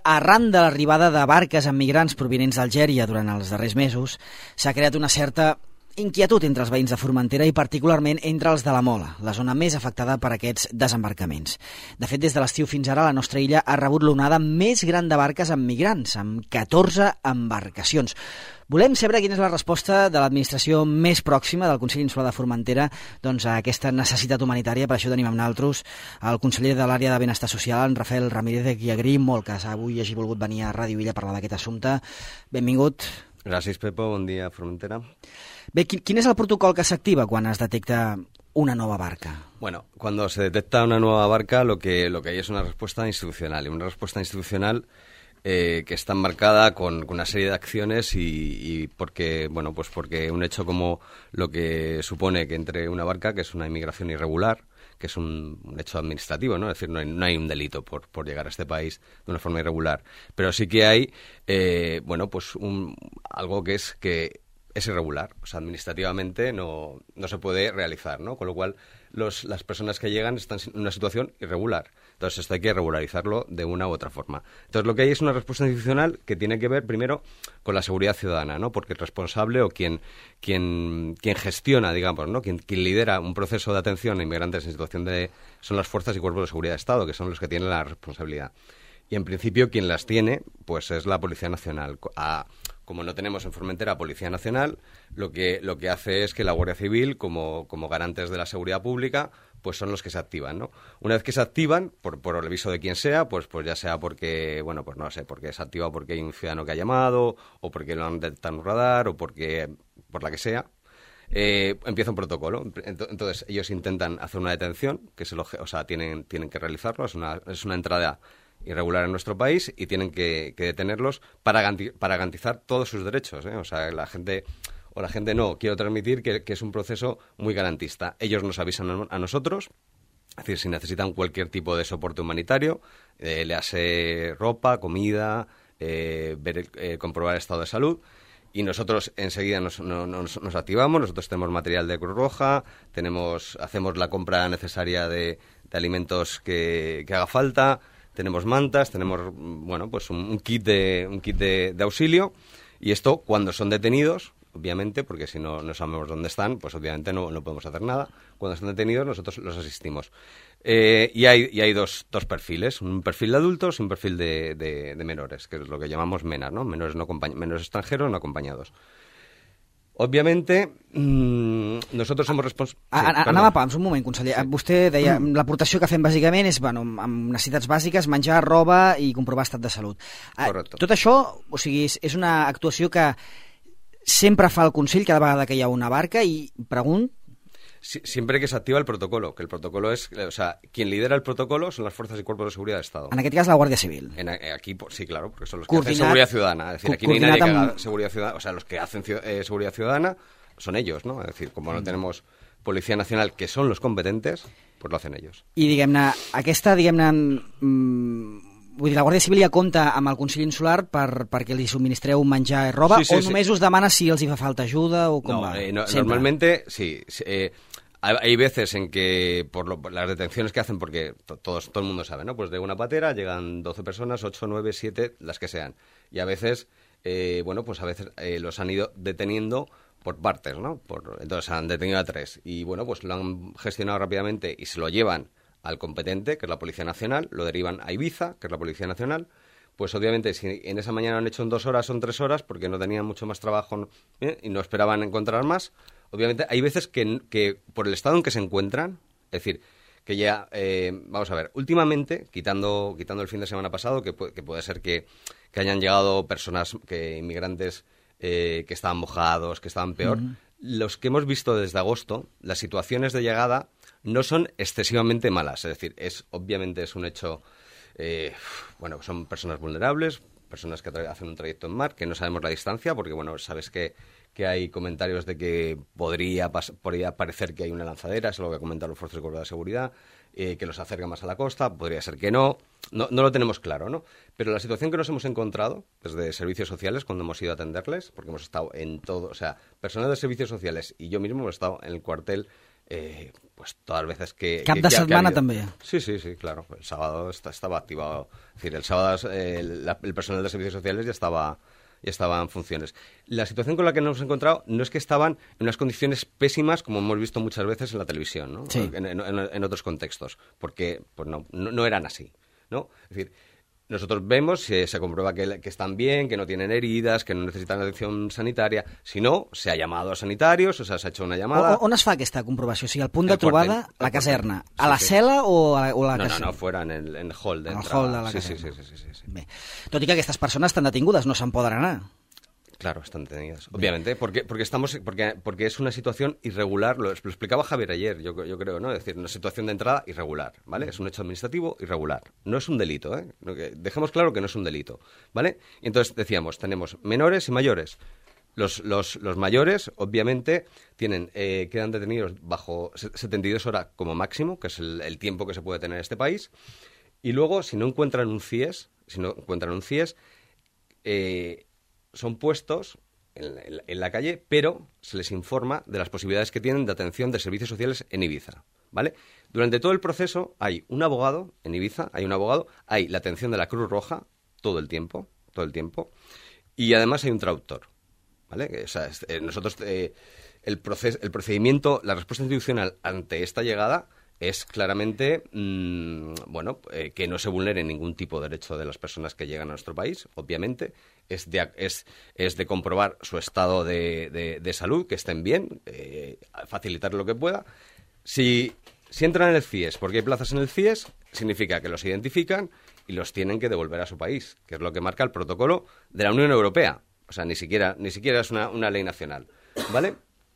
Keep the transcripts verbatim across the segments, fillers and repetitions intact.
arran de l'arribada de barques amb migrants provinents d'Algèria durant els darrers mesos, s'ha creat una certa inquietud entre els veïns de Formentera i particularment entre els de la Mola, la zona més afectada per aquests desembarcaments. De fet, des de l'estiu fins ara, la nostra illa ha rebut l'onada més gran de barques amb migrants, amb catorze embarcacions. Volem saber quina és la resposta de l'administració més pròxima del Consell Insular de Formentera doncs, a aquesta necessitat humanitària. Per això tenim amb nosaltres el conseller de l'àrea de Benestar Social, en Rafael Ramírez, de qui agraïm molt que avui hagi volgut venir a Ràdio Illa a parlar d'aquest assumpte. Benvingut. Gràcies, Pepo. Bon dia, Formentera. Bé, ¿quin es el protocolo que se activa cuando se detecta una nueva barca? Bueno, cuando se detecta una nueva barca, lo que, lo que hay es una respuesta institucional. Y una respuesta institucional eh, que está marcada con, con una serie de acciones y, y porque, bueno, pues porque un hecho como lo que supone que entre una barca, que es una inmigración irregular, que es un, un hecho administrativo, ¿no? Es decir, no hay, no hay un delito por, por llegar a este país de una forma irregular. Pero sí que hay, eh, bueno, pues un, algo que es que es irregular, o sea, administrativamente no, no se puede realizar, ¿no? Con lo cual, los, las personas que llegan están en una situación irregular. Entonces, esto hay que regularizarlo de una u otra forma. Entonces, lo que hay es una respuesta institucional que tiene que ver, primero, con la seguridad ciudadana, ¿no? Porque el responsable o quien, quien, quien gestiona, digamos, ¿no? Quien, quien lidera un proceso de atención a inmigrantes en situación de... son las fuerzas y cuerpos de seguridad de Estado, que son los que tienen la responsabilidad. Y, en principio, quien las tiene, pues es la Policía Nacional. A, Como no tenemos en Formentera Policía Nacional, lo que, lo que hace es que la Guardia Civil, como, como garantes de la seguridad pública, pues son los que se activan, ¿no? Una vez que se activan, por, por el aviso de quien sea, pues, pues ya sea porque, bueno, pues no sé, porque se activa porque hay un ciudadano que ha llamado, o porque lo han detectado en un radar, o porque, por la que sea, eh, empieza un protocolo. Entonces, ellos intentan hacer una detención, que es el obje- o sea, tienen, tienen que realizarlo, es una, es una entrada irregular en nuestro país y tienen que, que detenerlos para, garanti- para garantizar todos sus derechos, ¿eh? O sea, la gente o la gente no. Quiero transmitir que, que es un proceso muy garantista. Ellos nos avisan a, a nosotros, es decir, si necesitan cualquier tipo de soporte humanitario, eh, le hace ropa, comida, eh, ver el, eh, comprobar el estado de salud. Y nosotros enseguida nos, nos, nos activamos, nosotros tenemos material de Cruz Roja, tenemos, hacemos la compra necesaria de, de alimentos que, que haga falta. Tenemos mantas, tenemos, bueno, pues un, un kit de un kit de, de auxilio, y esto cuando son detenidos, obviamente, porque si no no sabemos dónde están, pues obviamente no, no podemos hacer nada. Cuando están detenidos nosotros los asistimos. Eh, y hay y hay dos, dos perfiles, un perfil de adultos y un perfil de, de, de menores, que es lo que llamamos MENA, ¿no? Menores, no acompañ- menores extranjeros no acompañados. Òbviamente, mmm, nosotros somos responsables... Sí, anem a pams, un moment, conseller. Sí. Vostè deia, l'aportació que fem bàsicament és, bueno, amb necessitats bàsiques, menjar, roba i comprovar estat de salut. Correcte. Tot això, o sigui, és una actuació que sempre fa el Consell cada vegada que hi ha una barca i pregunto... Siempre que se activa el protocolo, que el protocolo es, o sea, quien lidera el protocolo son las fuerzas y cuerpos de seguridad de Estado. En aquest cas, la Guàrdia Civil. En, aquí, sí, claro, porque son los Coordinat, que hacen seguridad ciudadana. Es decir, aquí no hay nadie que haga amb... seguridad ciudadana, o sea, los que hacen eh, seguridad ciudadana son ellos, ¿no? Es decir, como no tenemos Policía Nacional, que son los competentes, pues lo hacen ellos. I, diguem-ne, aquesta, diguem-ne, mmm, vull dir, la Guàrdia Civil ja compta amb el Consell Insular per, perquè li subministreu menjar i roba, sí, sí, o només sí. Us demana si els hi fa falta ajuda o com no, va? Eh, no, normalmente, sí. Eh, hay veces en que, por, lo, por las detenciones que hacen, porque to, todos, todo el mundo sabe, ¿no? Pues de una patera llegan doce personas, ocho, nueve, siete, las que sean. Y a veces, eh, bueno, pues a veces eh, los han ido deteniendo por partes, ¿no? Por, entonces han detenido a tres. Y bueno, pues lo han gestionado rápidamente y se lo llevan al competente, que es la Policía Nacional, lo derivan a Ibiza, que es la Policía Nacional. Pues obviamente, si en esa mañana han hecho en dos horas, son tres horas, porque no tenían mucho más trabajo, ¿eh? Y no esperaban encontrar más. Obviamente, hay veces que, que por el estado en que se encuentran, es decir, que ya, eh, vamos a ver, últimamente, quitando quitando el fin de semana pasado, que, puede, que puede ser que, que hayan llegado personas, que inmigrantes eh, que estaban mojados, que estaban peor, uh-huh. Los que hemos visto desde agosto, las situaciones de llegada no son excesivamente malas, es decir, es obviamente es un hecho, eh, bueno, son personas vulnerables, personas que hacen un trayecto en mar, que no sabemos la distancia, porque, bueno, sabes que que hay comentarios de que podría, pas- podría parecer que hay una lanzadera, eso es lo que comentan los fuerzas de cuerpo de seguridad, eh, que los acerca más a la costa, podría ser que no. no, no lo tenemos claro, ¿no? Pero la situación que nos hemos encontrado desde servicios sociales cuando hemos ido a atenderles, porque hemos estado en todo, o sea, personal de servicios sociales y yo mismo hemos estado en el cuartel, eh, pues todas las veces que... Cap que, de que, setmana que també. Sí, sí, sí, claro. El sábado está, estaba activado. Es decir, el sábado eh, la, el personal de servicios sociales ya estaba, ya estaba en funciones. La situación con la que nos hemos encontrado no es que estaban en unas condiciones pésimas, como hemos visto muchas veces en la televisión, ¿no? Sí. En, en, en otros contextos, porque pues no, no, no eran así, ¿no? Es decir, nosotros vemos, se, se comprueba que, que están bien, que no tienen heridas, que no necesitan atención sanitaria. Si no, se ha llamado a sanitarios, o sea, se ha hecho una llamada... O, on es fa aquesta comprovació? O sigui, el punt de El trobada, quartel, la el caserna. quartel. A Sí, la sí. cel·la o a, o a la No, no, caserna? no, fuera en el, en el hall de En el entrada. hall de la sí, caserna. sí, sí, sí, sí, sí. Bé. Tot i que aquestes persones estan detingudes, no se'n poden anar. Claro, están detenidas. Obviamente, porque, porque estamos, porque, porque es una situación irregular, lo, lo explicaba Javier ayer, yo, yo creo, ¿no? Es decir, una situación de entrada irregular, ¿vale? Es un hecho administrativo irregular. No es un delito, ¿eh? Lo que- Dejemos claro que no es un delito, ¿vale? Y entonces decíamos, tenemos menores y mayores. Los, los, los mayores, obviamente, tienen, eh, quedan detenidos bajo se- setenta y dos horas como máximo, que es el, el tiempo que se puede tener en este país. Y luego, si no encuentran un C I E S, si no encuentran un C I E S, eh, son puestos en, en- en la calle, pero se les informa de las posibilidades que tienen de atención de servicios sociales en Ibiza, ¿vale? Durante todo el proceso hay un abogado en Ibiza, hay un abogado, hay la atención de la Cruz Roja todo el tiempo, todo el tiempo, y además hay un traductor, ¿vale? O sea, es- eh, nosotros eh, el, proces- el procedimiento, la respuesta institucional ante esta llegada es claramente, mmm, bueno, eh, que no se vulnere ningún tipo de derecho de las personas que llegan a nuestro país, obviamente. Es de, es, es de comprobar su estado de, de- de salud, que estén bien, eh, facilitar lo que pueda. Si, si entran en el C I E S, porque hay plazas en el C I E S, significa que los identifican y los tienen que devolver a su país, que es lo que marca el protocolo de la Unión Europea. O sea, ni siquiera, ni siquiera es una, una ley nacional, ¿vale?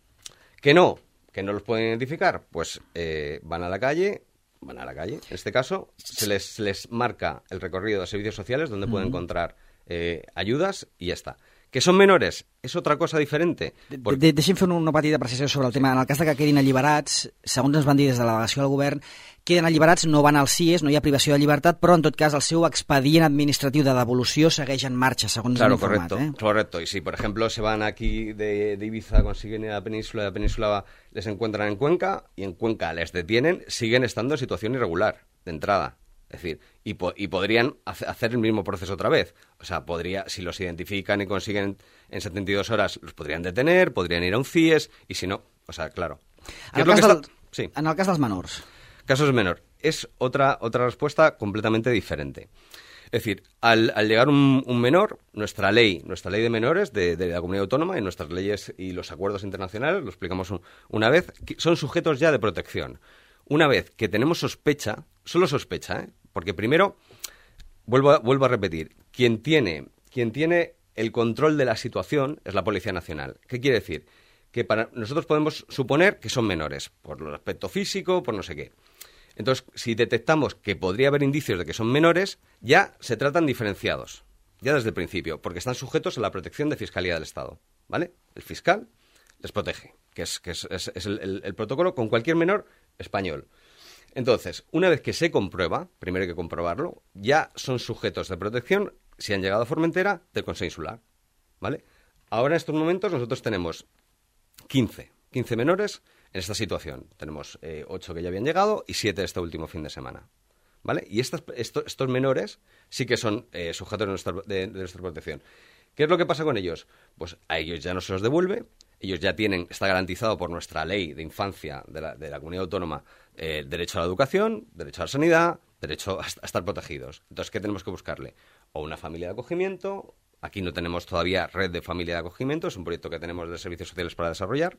Que no, que no los pueden identificar, pues eh, van a la calle, van a la calle, en este caso, se les, se les marca el recorrido de servicios sociales donde pueden encontrar eh, ayudas y ya está. Que son menores, és otra cosa diferente. De, Porque- de, deixi'm fer una petita precisió sobre el tema. En el cas de que quedin alliberats, segons ens van dir des de la delegació del govern, queden alliberats, no van al C I E S, no hi ha privació de llibertat, però en tot cas el seu expedient administratiu de devolució segueix en marxa, segons Claro, han informat. correcto, Eh? correcto. Y si, por ejemplo, se van aquí de, de Ibiza, consiguen ir a la península, de la península les encuentran en Cuenca y en Cuenca les detienen, siguen estando en situación irregular de entrada. Es decir, y, po- y podrían hace- hacer el mismo proceso otra vez. O sea, podría, si los identifican y consiguen en setenta y dos horas, los podrían detener, podrían ir a un C I E S, y si no, o sea, claro. ¿Qué En es el, lo que cas está- del, Sí. en el cas dels menors. Casos menor. Es otra, otra respuesta completamente diferente. Es decir, al, al llegar un, un menor, nuestra ley, nuestra ley de menores de, de la comunidad autónoma y nuestras leyes y los acuerdos internacionales, lo explicamos un- una vez, que son sujetos ya de protección. Una vez que tenemos sospecha, solo sospecha, ¿eh? Porque primero, vuelvo a, vuelvo a repetir, quien tiene, quien tiene el control de la situación es la Policía Nacional. ¿Qué quiere decir? Que para nosotros podemos suponer que son menores, por el aspecto físico, por no sé qué. Entonces, si detectamos que podría haber indicios de que son menores, ya se tratan diferenciados, ya desde el principio, porque están sujetos a la protección de Fiscalía del Estado, ¿vale? El fiscal les protege, que es, que es, es- es el, el- el protocolo con cualquier menor español. Entonces, una vez que se comprueba, primero hay que comprobarlo, ya son sujetos de protección, si han llegado a Formentera, del Consejo Insular, ¿vale? Ahora, en estos momentos, nosotros tenemos quince, quince menores en esta situación. Tenemos eh, ocho que ya habían llegado y siete este último fin de semana, ¿vale? Y estas, esto- estos menores sí que son eh, sujetos de nuestra, de, de nuestra protección. ¿Qué es lo que pasa con ellos? Pues a ellos ya no se los devuelve, ellos ya tienen, está garantizado por nuestra ley de infancia de la, de la comunidad autónoma, eh, derecho a la educación, derecho a la sanidad, derecho a, a estar protegidos. Entonces, ¿qué tenemos que buscarle? O una familia de acogimiento, aquí no tenemos todavía red de familia de acogimiento, es un proyecto que tenemos de servicios sociales para desarrollar,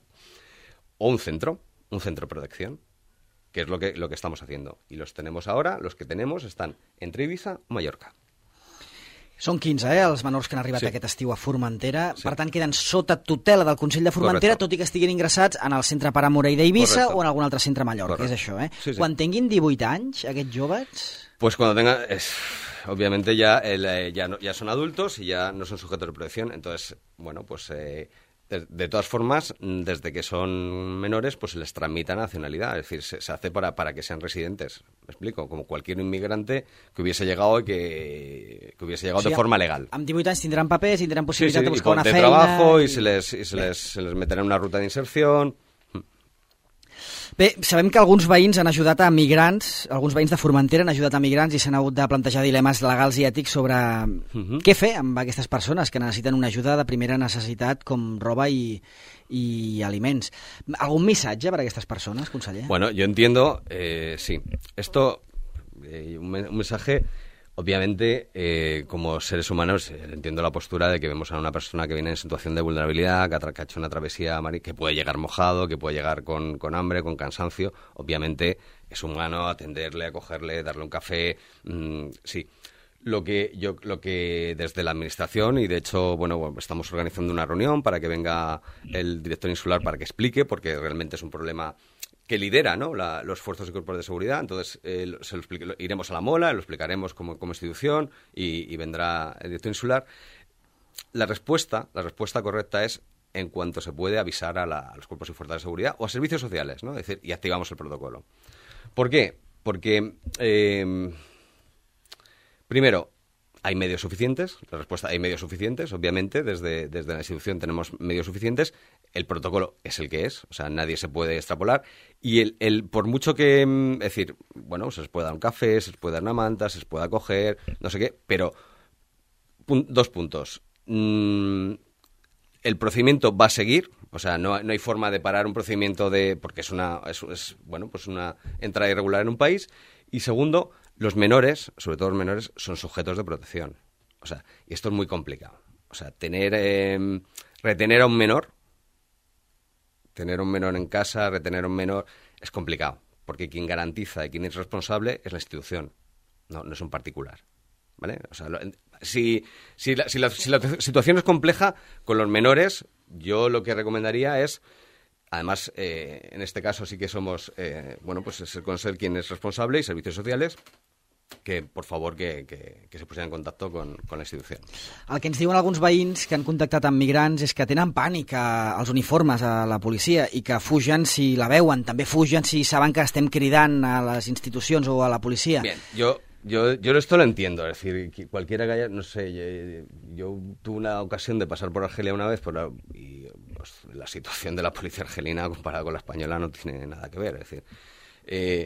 o un centro, un centro de protección, que es lo que, lo que estamos haciendo. Y los tenemos ahora, los que tenemos están entre Ibiza o Mallorca. Són quinze, eh, els menors que han arribat Sí. aquest estiu a Formentera. Sí. Per tant, queden sota tutela del Consell de Formentera, Correcte. tot i que estiguin ingressats en el centre Pare Morell d'Eivissa Correcte. o en algun altre centre a Mallorca. Correcte. És això, eh? Sí, sí. Quan tinguin divuit anys, aquests joves... Pues cuando tengan, es, obviamente ya, el, eh, ya, no- ya son adultos y ya no son sujetos de protección. Entonces, bueno, pues eh, de, de todas formas, mm, desde que son menores, pues se les tramita nacionalidad. Es decir, se, se hace para, para que sean residentes. Me explico, como cualquier inmigrante que hubiese llegado y que, que hubiese llegado O sigui, de forma legal. Amb divuit anys tindran papers, tindran Sí, possibilitat sí, de y buscar con una de feina... trabajo y i- se les, y se les, se les meterá en una ruta de inserción. Bé, sabem que alguns veïns han ajudat a migrants, alguns veïns de Formentera han ajudat a migrants i s'han hagut de plantejar dilemes legals i ètics sobre uh-huh. què fer amb aquestes persones que necessiten una ajuda de primera necessitat com roba i, i aliments. ¿Algún missatge para estas personas, conseller? Bueno, yo entiendo, eh, sí. Esto, eh, un, un mensaje, obviamente, eh, como seres humanos, eh, entiendo la postura de que vemos a una persona que viene en situación de vulnerabilidad, que ha, que ha hecho una travesía, que puede llegar mojado, que puede llegar con, con hambre, con cansancio. Obviamente, es humano atenderle, acogerle, darle un café, mmm, sí. Lo que yo, lo que desde la administración, y de hecho, bueno, estamos organizando una reunión para que venga el director insular para que explique, porque realmente es un problema que lidera, ¿no?, la, los esfuerzos y cuerpos de seguridad. Entonces, eh, se lo explique, lo, iremos a la Mola, lo explicaremos como, como institución y, y vendrá el director insular. La respuesta, la respuesta correcta es, en cuanto se puede, avisar a, la, a los cuerpos y fuerzas de seguridad o a servicios sociales, ¿no? Es decir, y activamos el protocolo. ¿Por qué? Porque... Eh, Primero, hay medios suficientes. La respuesta, hay medios suficientes, obviamente. Desde, desde la institución tenemos medios suficientes. El protocolo es el que es, o sea, nadie se puede extrapolar. Y el, el por mucho que, es decir, bueno, se les puede dar un café, se les puede dar una manta, se les puede acoger, no sé qué, pero pun- dos puntos. Mm, el procedimiento va a seguir, o sea, no, no hay forma de parar un procedimiento de porque es una, es, es, bueno, pues una entrada irregular en un país. Y segundo, los menores, sobre todo los menores, son sujetos de protección. O sea, y esto es muy complicado. O sea, tener, eh, retener a un menor, tener a un menor en casa, retener a un menor, es complicado. Porque quien garantiza y quien es responsable es la institución, no, no es un particular. ¿Vale? O sea, lo, si, si, la, si, la, si la situación es compleja con los menores, yo lo que recomendaría es... Además, eh, en este caso sí que somos, eh, bueno, pues es el Consell quien es responsable y servicios sociales, que por favor que, que, que se pusieran en contacto con, con la institució. El que ens diuen alguns veïns que han contactat amb migrants és que tenen pànic a, als uniformes a la policia i que fugen si la veuen, també fugen si saben que estem cridant a les institucions o a la policia. Bien, yo... Yo, yo esto lo entiendo, es decir, que cualquiera que haya, no sé, yo, yo tuve una ocasión de pasar por Argelia una vez por la, y pues, la situación de la policía argelina comparada con la española no tiene nada que ver. Es decir, eh,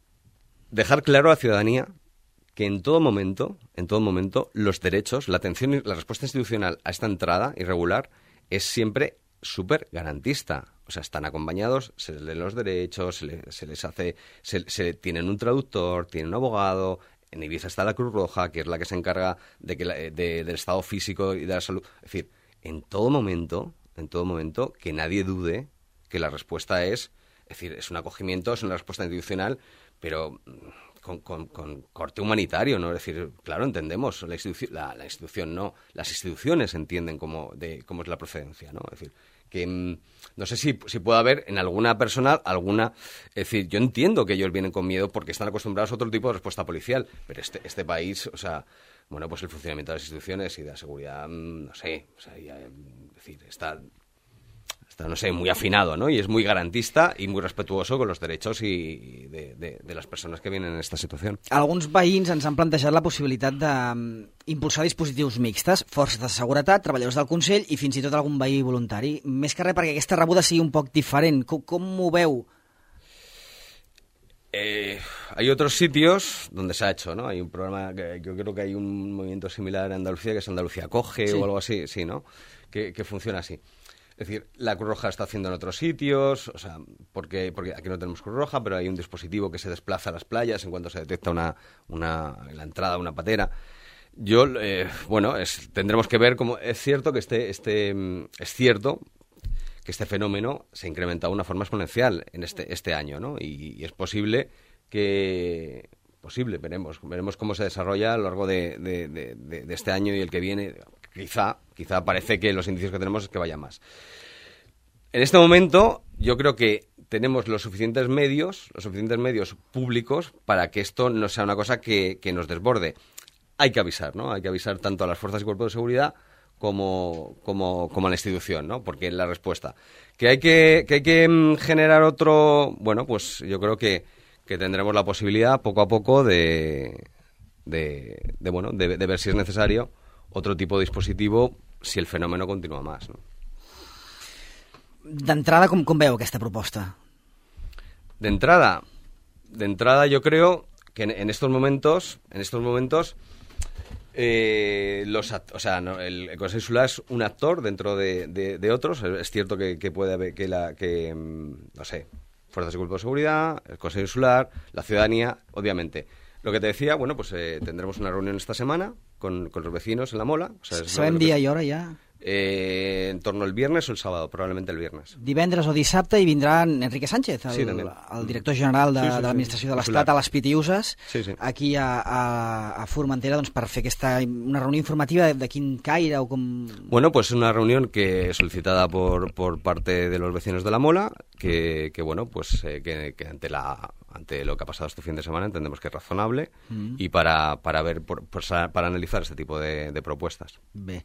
dejar claro a la ciudadanía que en todo momento, en todo momento, los derechos, la atención y la respuesta institucional a esta entrada irregular es siempre súper garantista. O sea, están acompañados, se les leen los derechos, se les, se les hace, se, se tienen un traductor, tienen un abogado. En Ibiza está la Cruz Roja, que es la que se encarga de que la, de, del estado físico y de la salud. Es decir, en todo momento, en todo momento, que nadie dude que la respuesta es, es decir, es un acogimiento, es una respuesta institucional, pero con, con, con corte humanitario, ¿no? Es decir, claro, entendemos, la institución, la, la institución no, las instituciones entienden cómo, de, cómo es la procedencia, ¿no? Es decir, que no sé si, si puede haber en alguna persona alguna... Es decir, yo entiendo que ellos vienen con miedo porque están acostumbrados a otro tipo de respuesta policial, pero este, este país, o sea, bueno, pues el funcionamiento de las instituciones y de la seguridad, no sé, o sea, ya, es decir, está... Está, no sé, muy afinado, ¿no? Y es muy garantista y muy respetuoso con los derechos y de, de, de las personas que vienen en esta situació. Alguns veïns ens han plantejat la possibilitat d'impulsar dispositius mixtes, forces de seguretat, treballadors del Consell i fins i tot algun veí voluntari. Més que res perquè aquesta rebuda sigui un poc diferent. Com, com ho veu? Eh, hay otros sitios donde se ha hecho, ¿no? Hay un programa, que yo creo que hay un movimiento similar en Andalucía, que es Andalucía Acoge, sí, o algo así, sí, ¿no? Que, que funciona así. Es decir, la Cruz Roja está haciendo en otros sitios, o sea, porque, porque aquí no tenemos Cruz Roja, pero hay un dispositivo que se desplaza a las playas en cuanto se detecta una, una la entrada a una patera. Yo, eh, bueno, es, tendremos que ver cómo es cierto que este, este, es cierto que este fenómeno se ha incrementado de una forma exponencial en este, este año, ¿no? Y, y es posible que... Posible, veremos, veremos cómo se desarrolla a lo largo de, de, de, de, de este año y el que viene. Quizá, quizá parece que los indicios que tenemos es que vaya más. En este momento, yo creo que tenemos los suficientes medios, los suficientes medios públicos para que esto no sea una cosa que, que nos desborde. Hay que avisar, ¿no? Hay que avisar tanto a las fuerzas y cuerpos de seguridad como, como, como a la institución, ¿no? Porque es la respuesta. Que hay que, que hay que generar otro, bueno, pues yo creo que que tendremos la posibilidad poco a poco de, de, de bueno de, de ver si es necesario otro tipo de dispositivo si el fenómeno continúa más, ¿no? D'entrada, com, com veu aquesta proposta? De entrada, de entrada yo creo que en, en estos momentos, en estos momentos, eh, los, o sea, no, el, el Consejo Insular es un actor dentro de, de, de otros. Es cierto que, que puede haber, que la, que no sé, fuerzas y cuerpos de seguridad, el Consejo Insular, la ciudadanía, obviamente. Lo que te decía, bueno, pues eh, tendremos una reunión esta semana con, con los vecinos en La Mola. O sea, ¿Sabem día i hora ja? Eh, en torno al viernes o el sábado, probablemente el viernes. Divendres o dissabte i vindrà Enrique Sánchez, el, sí, el director general de, sí, sí, sí, de l'Administració de l'Estat a les Pitiuses, sí, sí. aquí a, a, a Formentera, doncs, per fer aquesta, una reunió informativa de, de quin caire o com... Bueno, pues una reunión que solicitada por, por parte de los vecinos de La Mola, que, que bueno, pues eh, que, que ante la ante lo que ha pasado este fin de semana entendemos que es razonable mm. y para, para ver, por, por, para analizar este tipo de, de propuestas. Bé.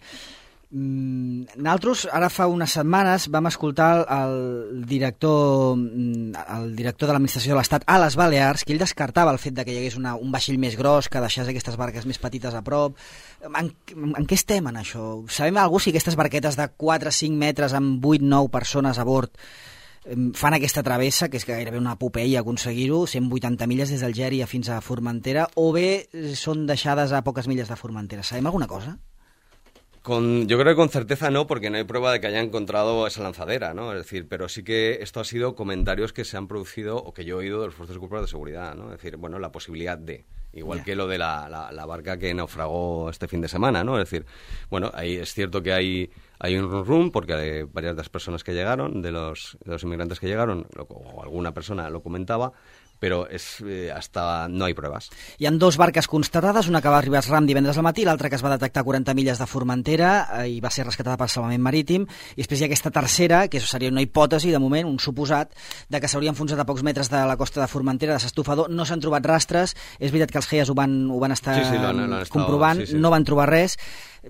Mm, nosaltres ara fa unes setmanes vam escoltar el director el director de l'Administració de l'Estat a les Balears, que ell descartava el fet de que hi hagués una, un vaixell més gros que deixés aquestes barques més petites a prop. En, en què estem en això? Sabem algú si aquestes barquetes de quatre a cinc metres amb vuit o nou persones a bord fan aquesta travessa, que és gairebé una epopeia aconseguir-ho, cent vuitanta milles des d'Algèria fins a Formentera, o bé són deixades a poques milles de Formentera? Sabem alguna cosa? Con, yo creo que con certeza no, porque no hay prueba de que haya encontrado esa lanzadera, ¿no? Es decir, pero sí que esto ha sido comentarios que se han producido o que yo he oído de los fuerzas y cuerpos de seguridad, ¿no? Es decir, bueno, la posibilidad de, igual yeah. que lo de la, la, la barca que naufragó este fin de semana, ¿no? Es decir, bueno, ahí es cierto que hay, hay un rum rum, porque hay varias de las personas que llegaron, de los, de los inmigrantes que llegaron, lo, o alguna persona lo comentaba, però és, eh, hasta no hi proves. Hi ha dos barques constatades, una que va arribar a Ram divendres al matí, l'altra que es va detectar a quaranta milles de Formentera eh, i va ser rescatada pel Salvament Marítim, i després hi ha aquesta tercera, que seria una hipòtesi, de moment, un suposat, de que s'hauria enfonsat a pocs metres de la costa de Formentera, de s'estufador. No s'han trobat rastres, és veritat que els G E A S ho van, ho van estar sí, sí, l'han, l'han comprovant, estado, sí, sí. No van trobar res.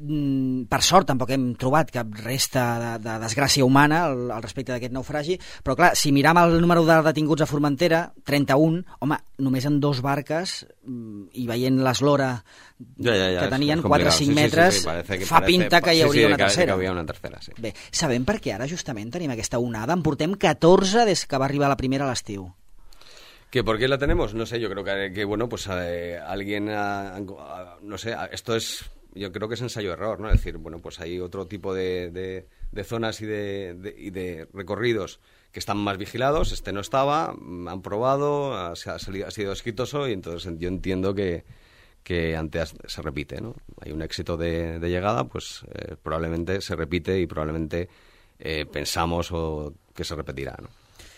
Per sort tampoc hem trobat cap resta de, de desgràcia humana al, al respecte d'aquest naufragi, però clar, si miram el número de detinguts a Formentera, trenta-un, home, només en dos barques i veient l'eslora ja, ja, ja, que tenien quatre o cinc sí, metres, sí, sí, sí, que fa parece, pinta que hi hauria sí, sí, una tercera. Que, que una tercera sí. Bé, sabem per què ara justament tenim aquesta onada? En portem catorze des que va arribar la primera a l'estiu. ¿Que por qué la tenemos? No sé, yo creo que, que bueno, pues eh, alguien, uh, uh, no sé, esto es... Yo creo que es ensayo-error, ¿no? Es decir, bueno, pues hay otro tipo de, de, de zonas y de, de, y de recorridos que están más vigilados. Este no estaba, han probado, ha, ha, salido, ha sido exitoso y entonces yo entiendo que, que antes se repite, ¿no? Hay un éxito de, de llegada, pues eh, probablemente se repite y probablemente eh, pensamos o que se repetirá, ¿no?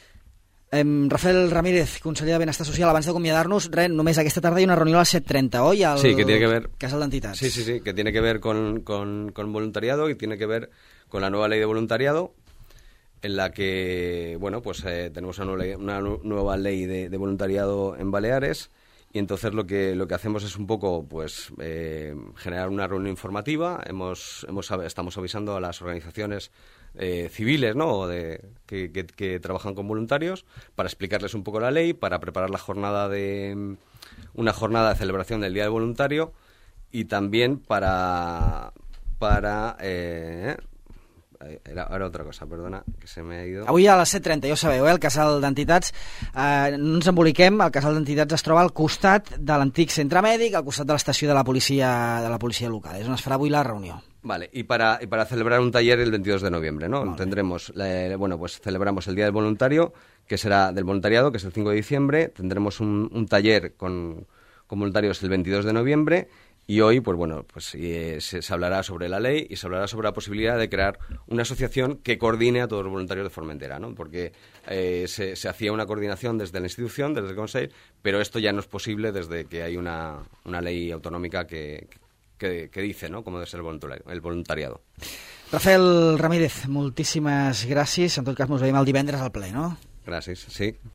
Eh, Rafael Ramírez, conseller de Benestar Social, abans d'acomiadar-nos, res, només aquesta tarda hi ha una reunió a les set trenta, oi? Al sí, que tiene que ver... Casal d'Entitats. Sí, sí, sí, que tiene que ver con, con, con voluntariado y tiene que ver con la nueva ley de voluntariado, en la que, bueno, pues eh, tenemos una nueva ley, una nueva ley de, de voluntariado en Baleares, y entonces lo que lo que hacemos es un poco, pues, eh, generar una reunión informativa. Hemos, hemos estamos avisando a las organizaciones Eh, civiles, ¿no? De, que, que, que trabajan con voluntarios, para explicarles un poco la ley, para preparar la jornada de una jornada de celebración del Día del Voluntario y también para para eh, era, era otra cosa, perdona, que se me ha ido. Avui a les set trenta, ja ho sabeu, eh, el Casal d'Entitats, eh, no ens emboliquem, el Casal d'Entitats es troba al costat de l'antic centre mèdic, al costat de l'estació de la policia de la policia local. És on es farà avui la reunió. Vale, y para, y para celebrar un taller el veintidós de noviembre, ¿no? Vale. Tendremos, eh, bueno, pues celebramos el Día del Voluntario, que será del voluntariado, que es el cinco de diciembre, tendremos un, un taller con, con voluntarios el veintidós de noviembre, y hoy, pues bueno, pues eh, se, se hablará sobre la ley y se hablará sobre la posibilidad de crear una asociación que coordine a todos los voluntarios de Formentera, ¿no? Porque eh, se, se hacía una coordinación desde la institución, desde el Consejo, pero esto ya no es posible desde que hay una, una ley autonómica que... Que, que dice, ¿no?, cómo debe ser el voluntariado, el voluntariado. Rafael Ramírez, moltíssimes gràcies. En tot cas, ens veiem el divendres al ple, no? Gràcies, sí.